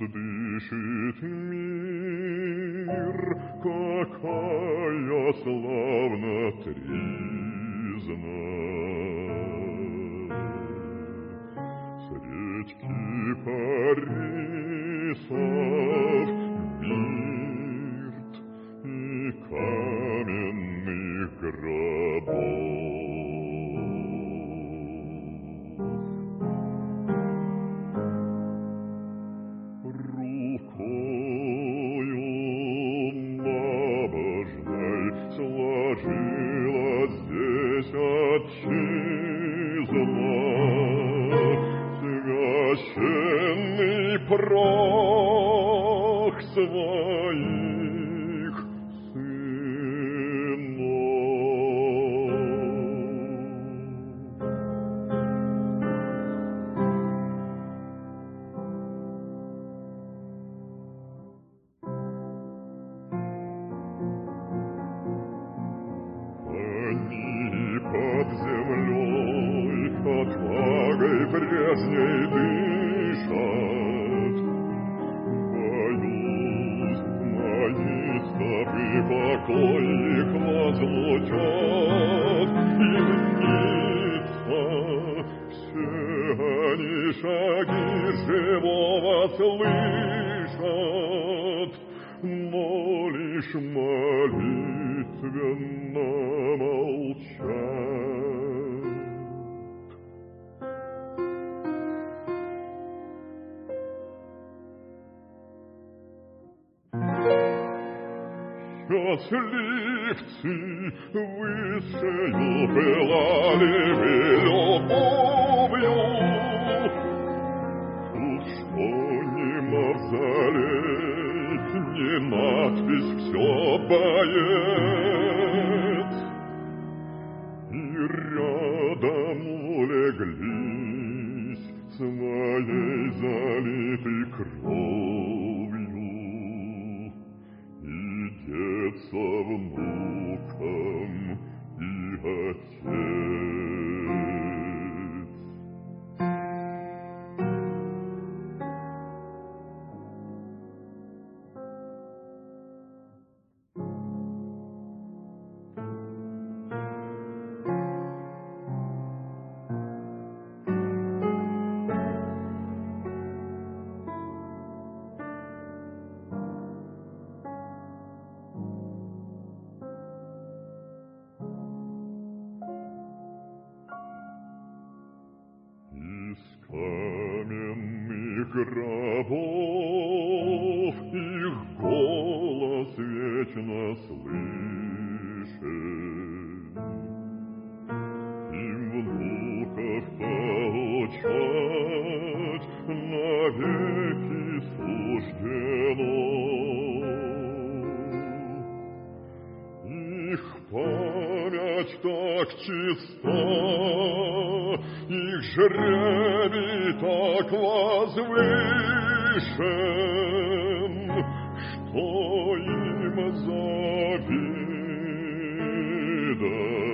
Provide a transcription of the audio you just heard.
дышит мир, какая славна тризна. Средь кипарисов мирт и каменных гробов. Рукою набожной сложила здесь отчизна священный прах своих под землей отвагой прежней дышат. Боюсь, мои стопы покой их возлучат, и мнится, все они шаги живого слышат, но лишь молитвенно молчат. Счастливцы высшею пылали вы любовью, тут что ни мавзолей, ни надпись, все боец. И рядом улеглись своей залитой кровью и дед со внуком, и отец. Из каменных гробов их голос вечно слышен, им внуков получать навеки суждено. Их память так чиста, их жребий так возвышен, что им завидать